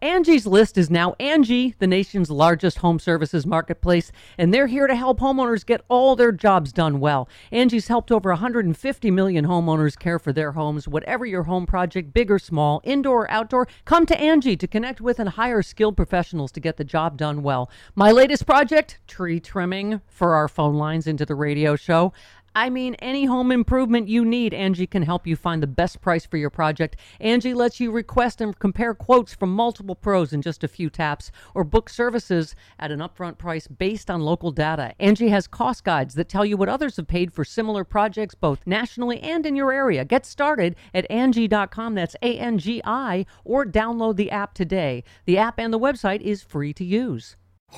Angie's List is now Angie, the nation's largest home services marketplace, and they're here to help homeowners get all their jobs done well. Angie's helped over 150 million homeowners care for their homes. Whatever your home project, big or small, indoor or outdoor, come to Angie to connect with and hire skilled professionals to get the job done well. My latest project, tree trimming for our phone lines into the radio show. I mean, any home improvement you need, Angie can help you find the best price for your project. Angie lets you request and compare quotes from multiple pros in just a few taps, or book services at an upfront price based on local data. Angie has cost guides that tell you what others have paid for similar projects, both nationally and in your area. Get started at Angie.com, that's ANGI, or download the app today. The app and the website is free to use.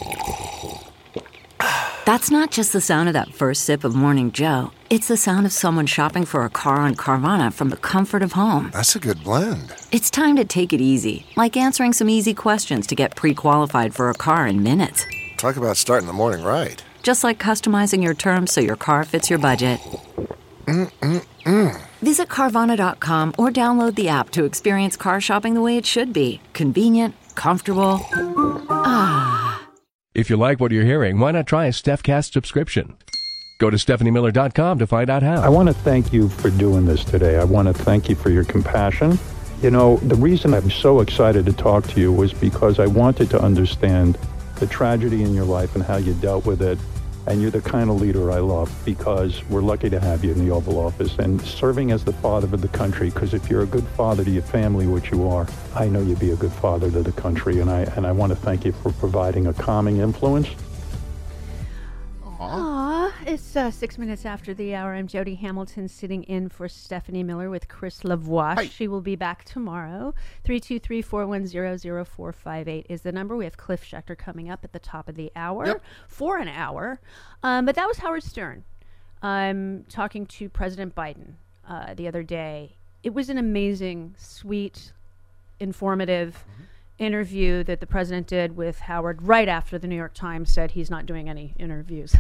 That's not just the sound of that first sip of Morning Joe. It's the sound of someone shopping for a car on Carvana from the comfort of home. That's a good blend. It's time to take it easy, like answering some easy questions to get pre-qualified for a car in minutes. Talk about starting the morning right. Just like customizing your terms so your car fits your budget. Visit Carvana.com or download the app to experience car shopping the way it should be. Convenient, comfortable. If you like what you're hearing, why not try a StephCast subscription? Go to StephanieMiller.com to find out how. I want to thank you for doing this today. I want to thank you for your compassion. You know, the reason I'm so excited to talk to you was because I wanted to understand the tragedy in your life and how you dealt with it. And you're the kind of leader I love, because we're lucky to have you in the Oval Office and serving as the father of the country. Because if you're a good father to your family, which you are, I know you'd be a good father to the country. And I want to thank you for providing a calming influence. It's 6 minutes after the hour. I'm Jody Hamilton, sitting in for Stephanie Miller with Chris Lavoie. Hi. She will be back tomorrow. 323-410-0458 is the number. We have Cliff Schechter coming up at the top of the hour for an hour. But that was Howard Stern talking to President Biden the other day. It was an amazing, sweet, informative interview that the president did with Howard right after the New York Times said he's not doing any interviews.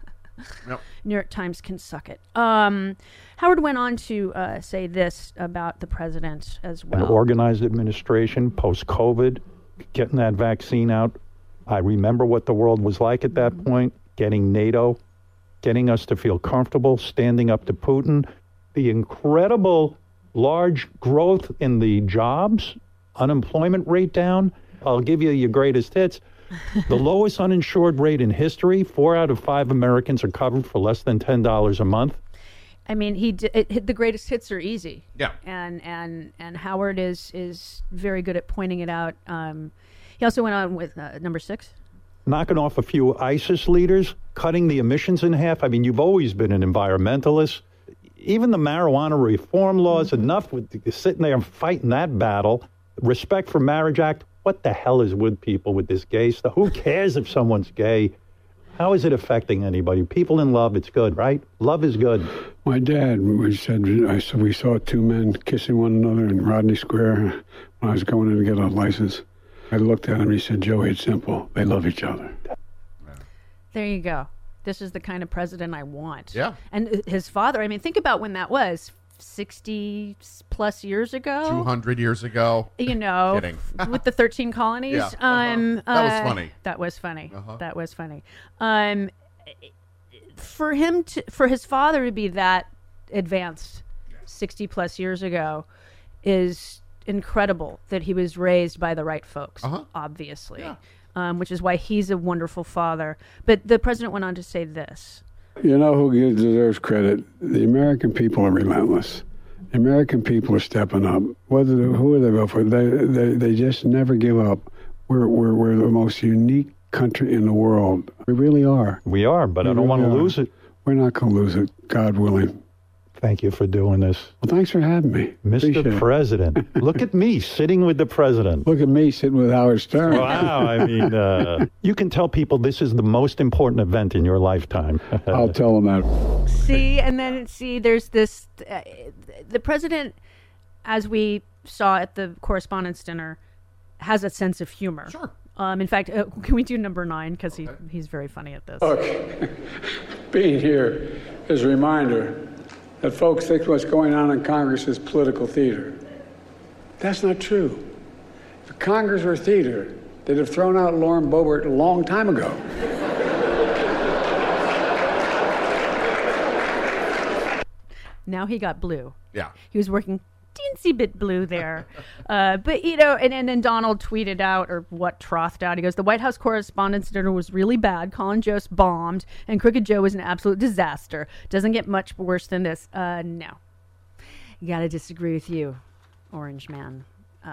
New York Times can suck it. Howard went on to say this about the president as well. An organized administration, post-COVID, getting that vaccine out. I remember what the world was like at that point, getting NATO, getting us to feel comfortable, standing up to Putin, the incredible large growth in the jobs, unemployment rate down. I'll give you your greatest hits. The lowest uninsured rate in history. 4 out of 5 Americans are covered for less than $10 a month. I mean, the greatest hits are easy. Yeah. And Howard is very good at pointing it out. He also went on with number 6. Knocking off a few ISIS leaders, cutting the emissions in half. I mean, you've always been an environmentalist. Even the marijuana reform laws, enough with sitting there and fighting that battle. Respect for Marriage Act. What the hell is with people with this gay stuff? Who cares if someone's gay? How is it affecting anybody? People in love, it's good, right? Love is good. My dad, we saw 2 men kissing one another in Rodney Square when I was going in to get a license. I looked at him and he said, Joey, it's simple. They love each other. There you go. This is the kind of president I want. Yeah. And his father, I mean, think about when that was. 60 plus years ago, 200 years ago, you know, with the 13 colonies. Yeah. That was funny. That was funny. That was funny. For his father to be that advanced 60 plus years ago is incredible, that he was raised by the right folks, obviously, which is why he's a wonderful father. But the president went on to say this. You know who deserves credit? The American people are relentless. The American people are stepping up. Who they vote for, they just never give up. We're the most unique country in the world. We really are. We are, but I don't want to lose it. We're not going to lose it, God willing. Thank you for doing this. Well, thanks for having me. Mr. President. Look at me sitting with the president. Look at me sitting with Howard Stern. Wow. I mean, you can tell people this is the most important event in your lifetime. I'll tell them that. There's this, the president, as we saw at the Correspondents' Dinner, has a sense of humor. Sure. In fact, can we do number 9? Because he's very funny at this. Look, being here is a reminder that folks think what's going on in Congress is political theater. That's not true. Congress or theater, they'd have thrown out Lauren Boebert a long time ago. Now he got blue. Yeah. He was working teensy bit blue there. But, you know, and then Donald tweeted out, or what, trothed out. He goes, the White House Correspondents' Dinner was really bad. Colin Jost bombed, and Crooked Joe was an absolute disaster. Doesn't get much worse than this. No. Gotta disagree with you, Orange Man.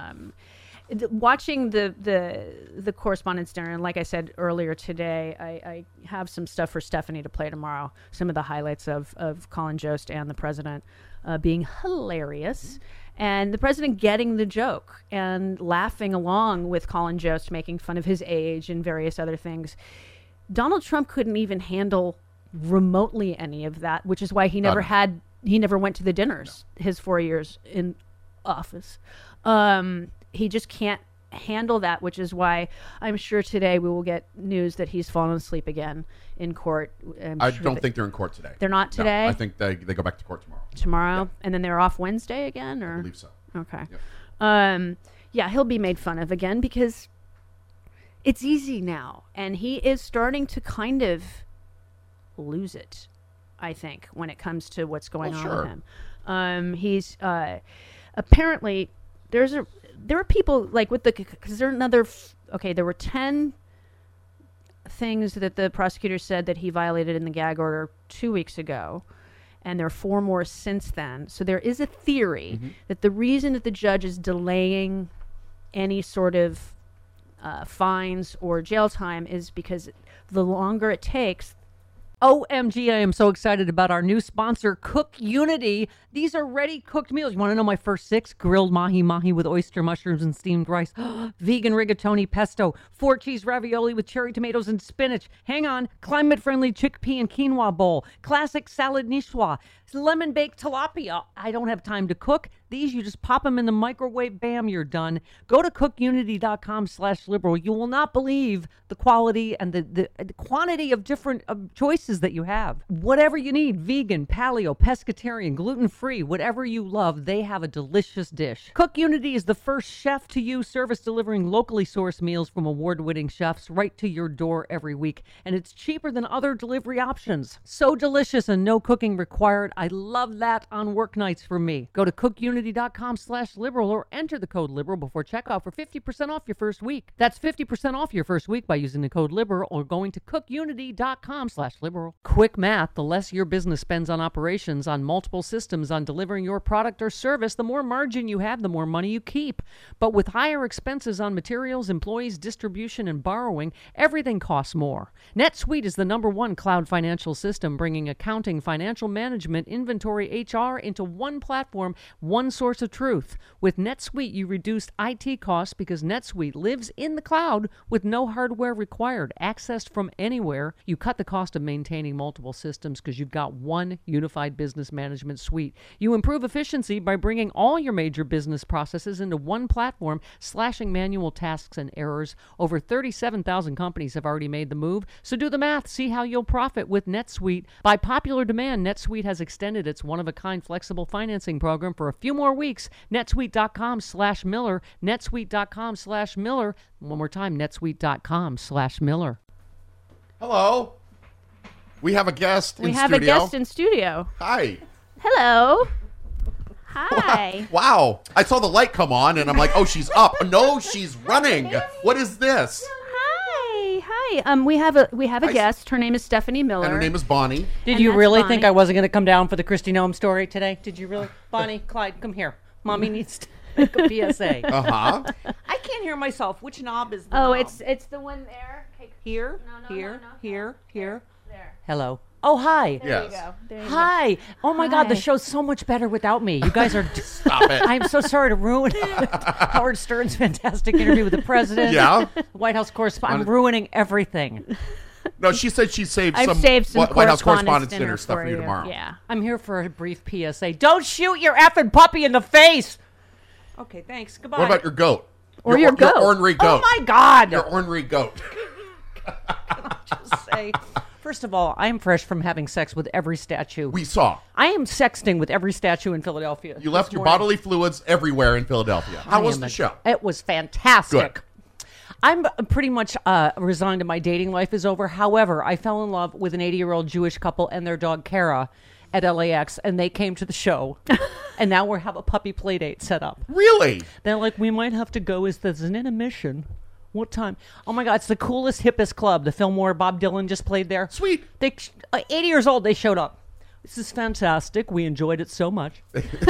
Watching the Correspondents' Dinner, and like I said earlier today, I have some stuff for Stephanie to play tomorrow. Some of the highlights of Colin Jost and the president being hilarious, and the president getting the joke and laughing along with Colin Jost, making fun of his age and various other things. Donald Trump couldn't even handle remotely any of that, which is why he never went to the dinners his 4 years in office. He just can't handle that, which is why I'm sure today we will get news that he's fallen asleep again in court. I don't think they're in court today. They're not today? No, I think they go back to court tomorrow. Tomorrow? Yep. And then they're off Wednesday again? Or? I believe so. Okay. Yep. Yeah, he'll be made fun of again because it's easy now. And he is starting to kind of lose it, I think, when it comes to what's going on with him. He's apparently there are people like with because there are another there were 10 things that the prosecutor said that he violated in the gag order 2 weeks ago, and there are 4 more since then. So there is a theory that the reason that the judge is delaying any sort of fines or jail time is because the longer it takes. OMG, I am so excited about our new sponsor, Cook Unity. These are ready-cooked meals. You want to know my first 6? Grilled mahi-mahi with oyster mushrooms and steamed rice. Vegan rigatoni pesto. 4-cheese ravioli with cherry tomatoes and spinach. Hang on. Climate-friendly chickpea and quinoa bowl. Classic salad niçoise. Lemon-baked tilapia. I don't have time to cook. These, you just pop them in the microwave. Bam, you're done. Go to cookunity.com/liberal. You will not believe the quality and the quantity of different choices that you have. Whatever you need, vegan, paleo, pescatarian, gluten-free, whatever you love, they have a delicious dish. Cook Unity is the first chef-to-you service delivering locally sourced meals from award-winning chefs right to your door every week. And it's cheaper than other delivery options. So delicious and no cooking required. I love that on work nights for me. Go to cookunity.com/liberal or enter the code liberal before checkout for 50% off your first week. That's 50% off your first week by using the code liberal or going to cookunity.com/liberal. Quick math, the less your business spends on operations, on multiple systems, on delivering your product or service, the more margin you have, the more money you keep. But with higher expenses on materials, employees, distribution, and borrowing, everything costs more. NetSuite is the #1 cloud financial system, bringing accounting, financial management, inventory, HR into one platform, one source of truth. With NetSuite, you reduce IT costs because NetSuite lives in the cloud with no hardware required, accessed from anywhere. You cut the cost of maintaining multiple systems because you've got one unified business management suite. You improve efficiency by bringing all your major business processes into one platform, slashing manual tasks and errors. Over 37,000 companies have already made the move, so do the math. See how you'll profit with NetSuite. By popular demand, NetSuite has extended its one-of-a-kind flexible financing program for a few more weeks. netsuite.com/Miller. netsuite.com/Miller. One more time, netsuite.com/Miller. Hello. We have a guest in studio. We have a guest in studio. Hi. Hello. Hi. Wow. I saw the light come on and I'm like, oh, she's up. No, she's running. What is this? Hi. We have a guest. Her name is Stephanie Miller. And her name is Bonnie. Did you really think I wasn't going to come down for the Kristi Noem story today? Did you really? Bonnie, Clyde, come here. Mommy needs to make a PSA. Uh-huh. I can't hear myself. Which knob is the knob? It's the one there. Okay. Here, No. here. There. Hello. Oh, hi. There you go. There you Hi. go. Oh, my God. The show's so much better without me. You guys are... Stop it. I'm so sorry to ruin it. Howard Stern's fantastic interview with the president. Yeah. White House correspondent. I'm ruining everything. No, she said she saved I've some saved some White House Correspondents' Dinner stuff for you tomorrow. Yeah. I'm here for a brief PSA. Don't shoot your effing puppy in the face. Okay, thanks. Goodbye. What about your goat? Or your goat. Your ornery goat. Oh, my God. Your ornery goat. Just say, First of all, I am fresh from having sex with every statue. We saw. I am sexting with every statue in Philadelphia. You left this your morning. bodily fluids everywhere in Philadelphia. How was the show? It was fantastic. Good. I'm pretty much resigned to my dating life is over. However, I fell in love with an 80-year-old Jewish couple and their dog Kara at LAX, and they came to the show. And now we have a puppy play date set up. Really? They're like, we might have to go. There's an intermission. What time? Oh my God, it's the coolest, hippest club. The Fillmore, Bob Dylan just played there. Sweet. They 80 years old, they showed up. This is fantastic. We enjoyed it so much.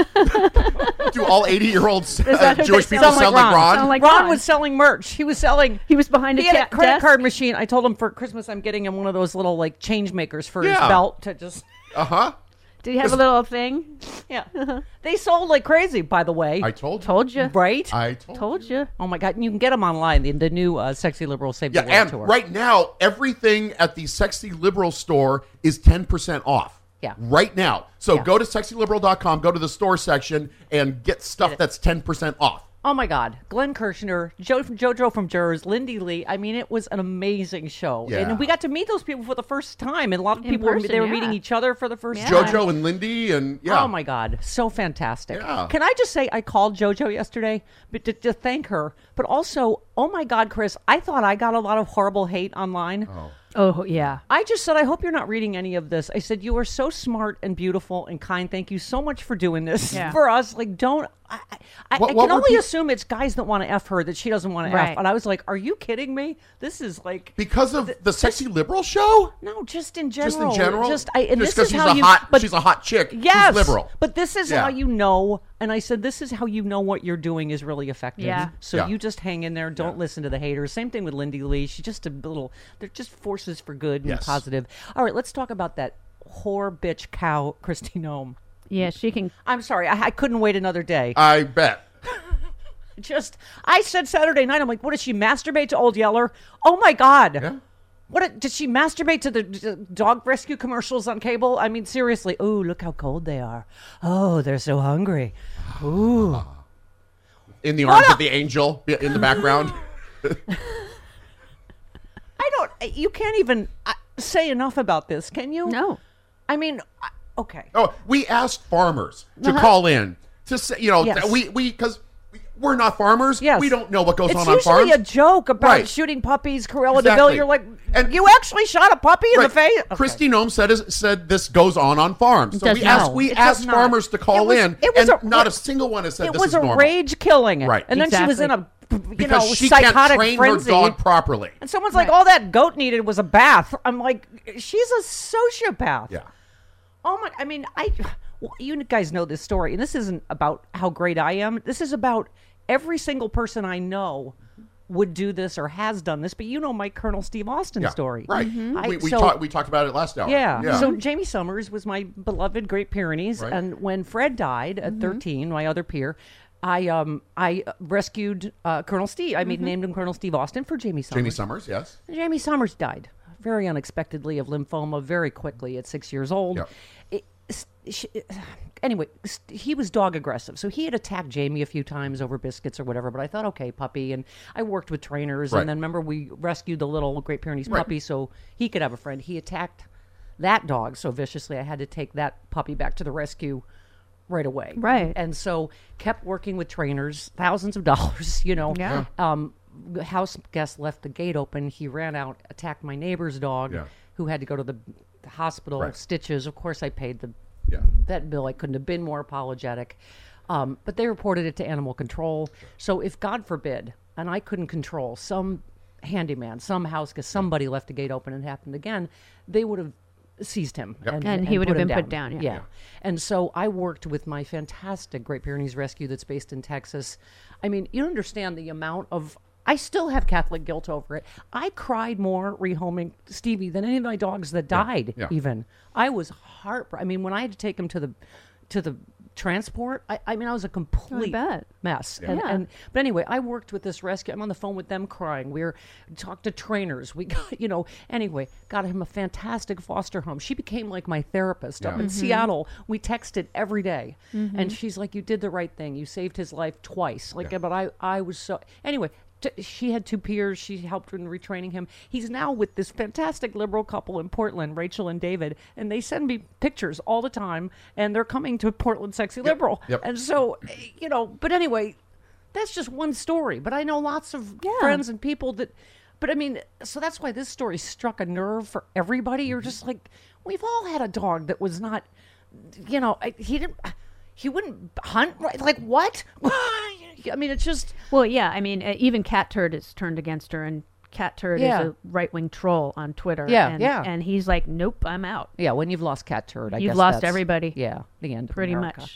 Do all 80-year-olds that who Jewish they people sound sound like like Ron? Ron? Sound like Ron Ron. was selling merch. He was behind a He had a credit desk. card machine. I told him for Christmas I'm getting him one of those little like change makers for his Yeah. belt to just Uh-huh. Did he have a little thing? yeah. They sold like crazy, by the way. I told you. Told you. Right? I Told you. Oh my God! And you can get them online. The new Sexy Liberal Save the Yeah, World and tour. right now, everything at the Sexy Liberal store is 10% off. Yeah. Right now. So Yeah. go to sexyliberal.com, go to the store section, and get stuff that's 10% off. Oh my God! Glenn Kirshner, JoJo from Jurors, Lindy Lee. I mean, it was an amazing show, Yeah. and we got to meet those people for the first time. And a lot of In people person, they were yeah. meeting each other for the first Yeah. time. JoJo and Lindy, and yeah. Oh my God, so fantastic! Yeah. Can I just say I called JoJo yesterday, but to thank her, but also, oh my God, Chris, I thought I got a lot of horrible hate online. Oh, yeah. I just said, I hope you're not reading any of this. I said, you are so smart and beautiful and kind. Thank you so much for doing this Yeah. for us. Like, don't. I What can were only peop- assume it's guys that want to F her that she doesn't want to Right. F. And I was like, are you kidding me? This is like. Because of the Sexy Liberal show? No, just in general. Just in general? And Just this because is she's how a you. hot, but she's a hot chick yes, who's liberal. But this is Yeah. how you know. And I said, this is how you know what you're doing is really effective. Yeah. So Yeah. you just hang in there. Don't listen to the haters. Same thing with Lindy Lee. She's just a little. They're just forces for good and Yes. positive. All right, let's talk about that whore bitch cow, Christy Nome. Yeah, she can. I'm sorry, I couldn't wait another day. I bet. I said Saturday night, I'm like, what, did she masturbate to Old Yeller? Oh my God. Yeah. Did she masturbate to the dog rescue commercials on cable? I mean, seriously. Ooh, look how cold they are. Oh, they're so hungry. Ooh. In the arms of the angel in the background. You can't even say enough about this, can you? No. I mean, okay. Oh, we asked farmers to call in to say, Yes. because we're not farmers. Yes. We don't know what goes It's on farms. usually a joke about Right. shooting puppies, Cruella Exactly. de Vil. You're like, And- you actually shot a puppy in the Right. face? Okay. Christy Nome said this goes on farms. So does we not. asked It does asked not. farmers to call It was- in, it was and a- not a single one has said It this was is a normal. rage killing. Right. And then she was in Exactly. a because she psychotic can't train frenzy. her dog properly. And someone's like, all that goat needed was a bath. I'm like, she's a sociopath. Yeah. Oh my, I mean, well, you guys know this story, and this isn't about how great I am. This is about every single person I know would do this or has done this, but you know my Colonel Steve Austin Yeah. story. Right. Mm-hmm. We talked about it last hour. Yeah. So Jamie Summers was my beloved Great Pyrenees, Right. and when Fred died at 13, my other peer, I rescued Colonel Steve. I named him Colonel Steve Austin for Jamie Summers. Jamie Summers, yes. Jamie Summers died very unexpectedly of lymphoma very quickly at 6 years old. Yep. Anyway, he was dog aggressive. So he had attacked Jamie a few times over biscuits or whatever. But I thought, okay, puppy. And I worked with trainers. Right. And then remember, we rescued the little Great Pyrenees Right. puppy so he could have a friend. He attacked that dog so viciously, I had to take that puppy back to the rescue right away. Right. And so kept working with trainers, thousands of dollars, Yeah. House guest left the gate open. He ran out, attacked my neighbor's dog, Yeah. who had to go to the hospital, Right. stitches. Of course, I paid the Yeah. vet bill. I couldn't have been more apologetic. But they reported it to animal control. So if, God forbid, and I couldn't control, some handyman, some house guest, somebody left the gate open and it happened again, they would have seized him. Yep. And he would have him been put down, yeah. And so I worked with my fantastic Great Pyrenees Rescue that's based in Texas. I mean, you understand the amount of, I still have Catholic guilt over it. I cried more rehoming Stevie than any of my dogs that died, Yeah. even. I was heartbroken. I mean, when I had to take him to the transport, I mean, I was a complete bet. mess. Yeah. But anyway, I worked with this rescue. I'm on the phone with them crying. We talked to trainers. We got, anyway, got him a fantastic foster home. She became like my therapist up in Seattle. We texted every day. And she's like, you did the right thing. You saved his life twice. But I was so, anyway, She had 2 peers. She helped in retraining him. He's now with this fantastic liberal couple in Portland, Rachel and David, and they send me pictures all the time, and they're coming to Portland Sexy Liberal. Yep. And so, but anyway, that's just one story. But I know lots of friends and people that, but I mean, so that's why this story struck a nerve for everybody. You're just like, we've all had a dog that was not, he wouldn't hunt, right? Like, what? I mean, it's just... Well, yeah, I mean, even Cat Turd is turned against her, and Cat Turd is a right-wing troll on Twitter. And he's like, nope, I'm out. Yeah, when you've lost Cat Turd, I guess you've lost that's, everybody. Yeah, the end Pretty of America.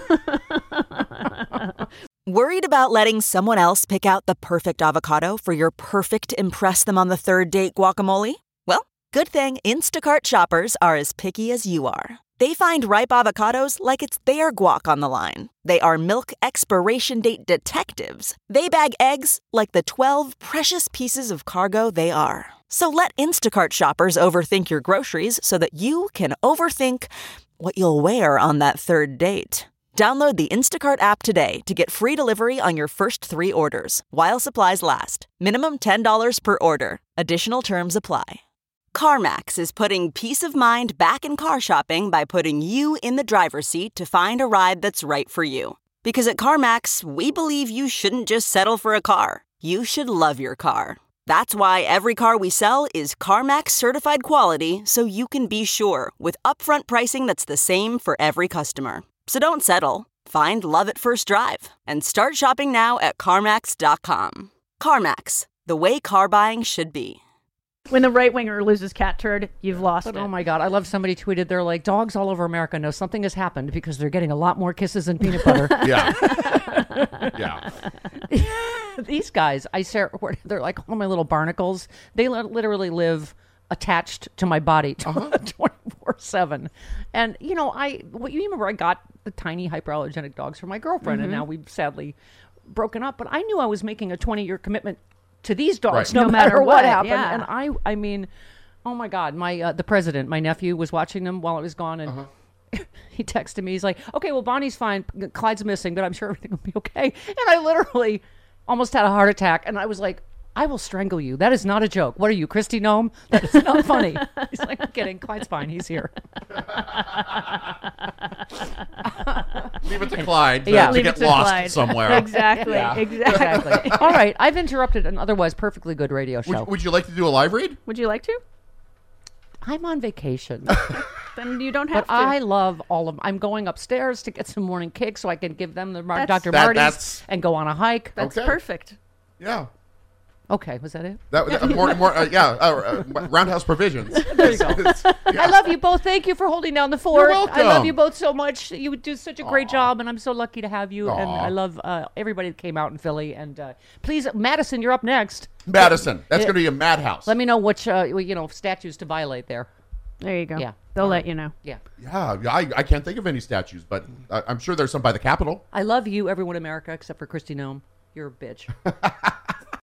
much. Worried about letting someone else pick out the perfect avocado for your perfect impress-them-on-the-third-date guacamole? Well, good thing Instacart shoppers are as picky as you are. They find ripe avocados like it's their guac on the line. They are milk expiration date detectives. They bag eggs like the 12 precious pieces of cargo they are. So let Instacart shoppers overthink your groceries so that you can overthink what you'll wear on that third date. Download the Instacart app today to get free delivery on your first 3 orders, while supplies last. Minimum $10 per order. Additional terms apply. CarMax is putting peace of mind back in car shopping by putting you in the driver's seat to find a ride that's right for you. Because at CarMax, we believe you shouldn't just settle for a car. You should love your car. That's why every car we sell is CarMax certified quality, so you can be sure with upfront pricing that's the same for every customer. So don't settle. Find love at first drive and start shopping now at CarMax.com. CarMax, the way car buying should be. When the right-winger loses Cat Turd, you've lost But it. oh my God, I love somebody tweeted, they're like, dogs all over America know something has happened because they're getting a lot more kisses and peanut butter. Yeah. Yeah. These guys, they're like all my little barnacles. They literally live attached to my body 24/7. And, you remember I got the tiny hyperallergenic dogs for my girlfriend, and now we've sadly broken up. But I knew I was making a 20-year commitment to these dogs, no matter what happened. Yeah. And I mean, oh my God, the president, my nephew, was watching them while I was gone, and he texted me. He's like, "Okay, well, Bonnie's fine. Clyde's missing, but I'm sure everything will be okay." And I literally almost had a heart attack, and I was like, "I will strangle you. That is not a joke. What are you, Christy Nome? That is not funny." He's like, "I'm kidding. Clyde's fine. He's here." Leave it to Clyde to Leave get it to lost Clyde. somewhere. Exactly. Exactly. All right, I've interrupted an otherwise perfectly good radio show. Would you like to do a live read? Would you like to? I'm on vacation. Then you don't have But to. I love all of them. I'm going upstairs to get some morning cake so I can give them the Dr. That- Marty's that's- and go on a hike. That's Okay. perfect. Yeah. Okay, was that it? Roundhouse Provisions. There you go. I love you both. Thank you for holding down the fort. You're I love welcome. you both so much. You do such a great job, and I'm so lucky to have you. And Aw. I love everybody that came out in Philly. And please, Madison, you're up next. Madison. That's going to be a madhouse. Let me know which statues to violate there. There you go. Yeah. They'll let you know. Yeah. Yeah, I can't think of any statues, but I'm sure there's some by the Capitol. I love you, everyone in America, except for Christy Nome. You're a bitch.